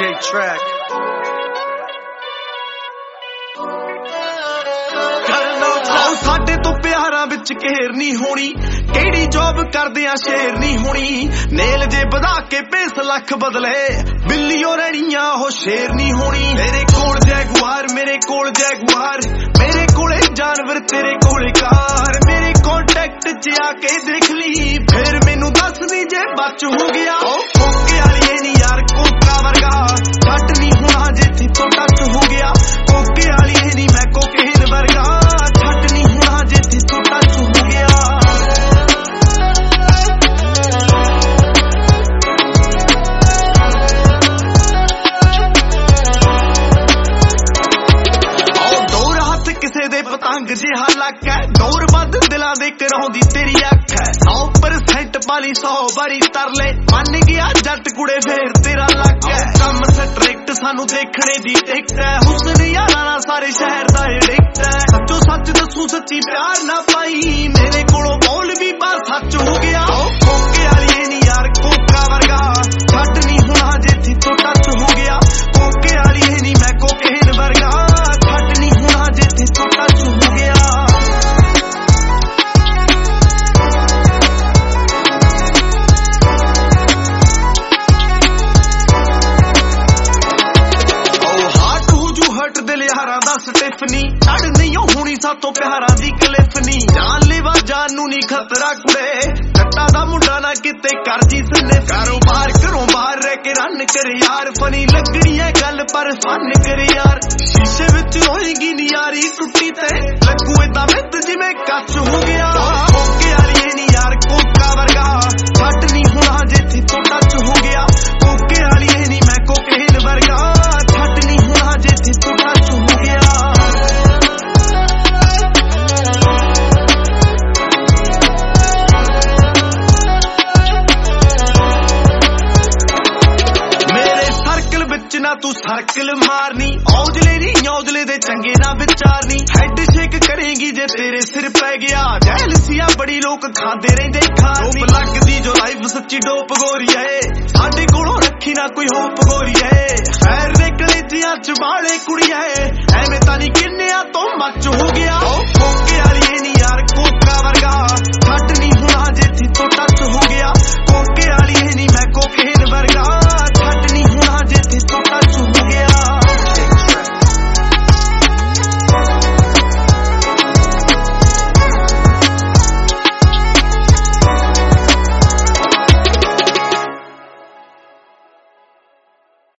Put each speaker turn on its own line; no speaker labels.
great track.
ਸਾਡੇ ਤੋਂ ਪਿਆਰਾਂ ਵਿੱਚ ਘੇਰ ਨਹੀਂ ਹੋਣੀ, ਕਿਹੜੀ ਜੌਬ ਕਰਦੇ ਆ ਸ਼ੇਰ ਨਹੀਂ ਹੋਣੀ। ਨੇਲ ਜੇ ਵਧਾ ਕੇ ਪੇਸ ਲੱਖ ਬਦਲੇ, ਬਿੱਲੀਓ ਰਹਿਣੀਆਂ ਉਹ ਸ਼ੇਰ ਨਹੀਂ ਹੋਣੀ। ਮੇਰੇ ਕੋਲ ਜੈਗੁਆਰ, ਮੇਰੇ ਕੋਲ ਜੈਗੁਆਰ, ਮੇਰੇ ਕੋਲੇ ਜਾਨਵਰ, ਤੇਰੇ ਕੋਲੇ ਕਾਰ। ਮੇਰੇ ਕੰਟੈਕਟ 'ਚ ਆ ਕੇ ਦੇਖ ਲਈ, ਫਿਰ ਮੈਨੂੰ ਦੱਸਦੀ ਜੇ ਬਚ ਹੋ ਗਿਆ। ਕੋਕੇ ਵਾਲੀਏ ਨੀ ਯਾਰ ਕੋਕਾ ਵਰਗਾ, ਛੱਡ ਨਹੀਂ ਹੋਣਾ ਜੇ ਥੋੜਾ ਟੱਚ ਹੋ ਗਿਆ। ਕੋਕੇ ਵਾਲੀਏ ਨੀ ਮੈਂ ਕੋਕੇਨ ਵਰਗਾ, ਛੱਡ ਨਹੀਂ ਹੋਣਾ ਜੇ ਥੋੜਾ ਟੱਚ ਹੋ ਗਿਆ। ਕਿਸੇ ਦੇ ਪਤੰਗ ਜਿਹਾ ਲੱਕ ਹੈ, ਦੌਰ ਵੱਧ ਦਿਲਾਂ ਦੇ ਕਰਾਉਂਦੀ ਤੇਰੀ ਅੱਖ ਹੈ। 100% ਪਾਲੀ 100 ਵਾਰੀ ਤਰਲੇ, ਮੰਨ ਗਿਆ ਜੱਟ ਕੁੜੇ ਫੇਰ ਤੇਰਾ ਲੱਕ ਹੈ। ਕੰਮ ਸਟ੍ਰਿਕਟ ਸਾਨੂੰ ਦੇਖਣੇ ਦੀ ਟਿਕਟ ਹੈ, ਹੁਸਨ ਯਾਰਾਂ ਨਾਲ ਸਾਰੇ ਸ਼ਹਿਰ ਦਾ ਐਡਿਕਟ ਹੈ। ਸੱਚੋ ਸੱਚ ਦੱਸੂ ਸੱਚੀ ਪਿਆਰ ਨਾ ਪਾਈ, ਮੇਰੇ ਕੋਲੋਂ ਬੋਲ ਵੀ ਬਸ ਸੱਚ ਹੋ ਗਿਆ। ਕੋਕੇ ਵਾਲੀਏ ਨੀ ਯਾਰ ਕੋਕਾ ਵਰਗਾ, ਛੱਡ ਨਹੀਂ ਹੋਣਾ ਜੇ ਤੋਂ ਟੱਚ ਹੋ ਗਿਆ। ਕੋਕੇ ਵਾਲੀਏ ਨੀ ਮੈਂ ਕੋਕੇਨ ਵਰਗਾ, ਛੱਡ ਨਹੀਂ ਹੋਣਾ ਜੇ ਤੋਂ ਟੱਚ ਹੋ ਗਿਆ। ਲਿਹਾਰਾਂ ਦਾ ਸਟਿਫਨੀ ਛੱਡ ਨਹੀਂ ਹੋਣੀ ਸਾਥੋਂ ਪਿਆਰਾਂ ਦੀ ਕਲਿਫ ਨੀ। ਜਾਨ ਲੈਵਾ ਜਾਨ ਨੂੰ ਨੀ ਖਤਰਾ ਕੁੜੇ, ਜੱਟਾਂ ਦਾ ਮੁੰਡਾ ਨਾ ਕਿਤੇ ਕਰ ਜੀ ਸਨੇ। ਕਾਰੋਬਾਰ ਘਰੋਂ ਬਾਹਰ ਰਹਿ ਕੇ ਰਨ ਕਰ ਯਾਰ, ਫਨੀ ਲੱਗਣੀ ਹੈ ਗੱਲ ਪਰ ਫਨ ਕਰ ਯਾਰ। ਸ਼ੀਸ਼ੇ ਵਿੱਚ ਹੋਏਗੀ ਨੀ ਯਾਰੀ ਟੁੱਟੀ ਤੇ ਲੱਗੂ ਏਦਾਂ ਮਿੱਤ ਜਿਵੇਂ ਕੱਚ ਹੋ ਗਿਆ। ਕੋਕੇ ਵਾਲੀਏ ਨੀ ਯਾਰ ਕੋਕਾ ਵਰਗਾ, ਛੱਡ ਨਹੀਂ ਹੋਣਾ ਜੇ ਤੋਂ ਟੱਚ ਹੋ ਗਿਆ। ਕੋਕੇ ਵਾਲੀਏ ਨੀ ਮੈਂ ਕੋਕੇਨ ਵਰਗਾ, ਛੱਡ ਨਹੀਂ ਹੋਣਾ ਜੇ ਤੋਂ ਟੱਚ ਹੋ ਗਿਆ। ਮੇਰੇ ਸਰਕਲ ਵਿੱਚ ਨਾ ਤੂੰ ਸਰਕਲ ਮਾਰਨੀ, ਔਜਲੇ ਨੀ ਔਜਲੇ ਦੇ ਚੰਗੇ ਨਾ ਵਿਚਾਰਨੀ। ਹੈਡ ਸ਼ੇਕ ਕਰੇਗੀ ਜੇ ਤੇਰੇ ਸਿਰ ਪੈ ਗਿਆ, ਜੈਲਸੀਆਂ ਬੜੀ ਲੋਕ ਖਾਂਦੇ ਰਹਿੰਦੇ ਖਾਣੀ। ਲੱਗਦੀ ਜੋ ਲਾਈਫ ਸੱਚੀ ਡੋਪ ਗੋਰੀਏ, ਸਾਡੇ ਕੋਲੋਂ ਰੱਖੀ ਨਾ ਕੋਈ ਹੋਪ ਗੋਰੀਏ। ਫੈਰ ਦੇ ਕਲੇਜਿਆਂ ਚ ਵਾਲੇ ਕੁੜੀਏ, ਐਵੇਂ ਤਾਂ ਨੀ ਕਿੰਨਿਆਂ ਤੋਂ ਮੱਚ ਹੋ ਗਿਆ। ਕੋਕੇ ਵਾਲੀਏ ਨੀ ਯਾਰ ਕੋਕਾ ਵਰਗਾ, ਛੱਡ ਨਹੀਂ ਹੋਣਾ ਜੇ ਤੋਂ